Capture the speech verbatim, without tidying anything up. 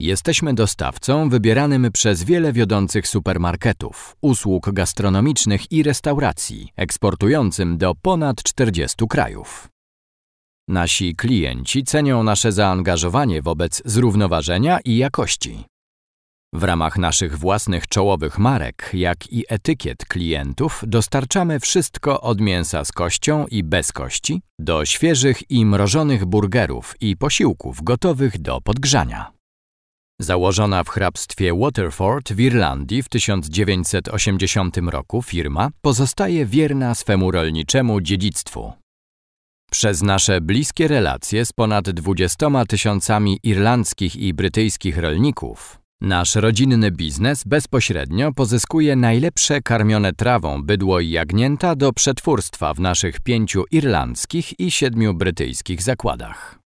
Jesteśmy dostawcą wybieranym przez wiele wiodących supermarketów, usług gastronomicznych i restauracji, eksportującym do ponad czterdziestu krajów. Nasi klienci cenią nasze zaangażowanie wobec zrównoważenia i jakości. W ramach naszych własnych czołowych marek, jak i etykiet klientów, dostarczamy wszystko od mięsa z kością i bez kości, do świeżych i mrożonych burgerów i posiłków gotowych do podgrzania. Założona w hrabstwie Waterford w Irlandii w tysiąc dziewięćset osiemdziesiątym roku firma pozostaje wierna swemu rolniczemu dziedzictwu. Przez nasze bliskie relacje z ponad dwudziestoma tysiącami irlandzkich i brytyjskich rolników, nasz rodzinny biznes bezpośrednio pozyskuje najlepsze karmione trawą bydło i jagnięta do przetwórstwa w naszych pięciu irlandzkich i siedmiu brytyjskich zakładach.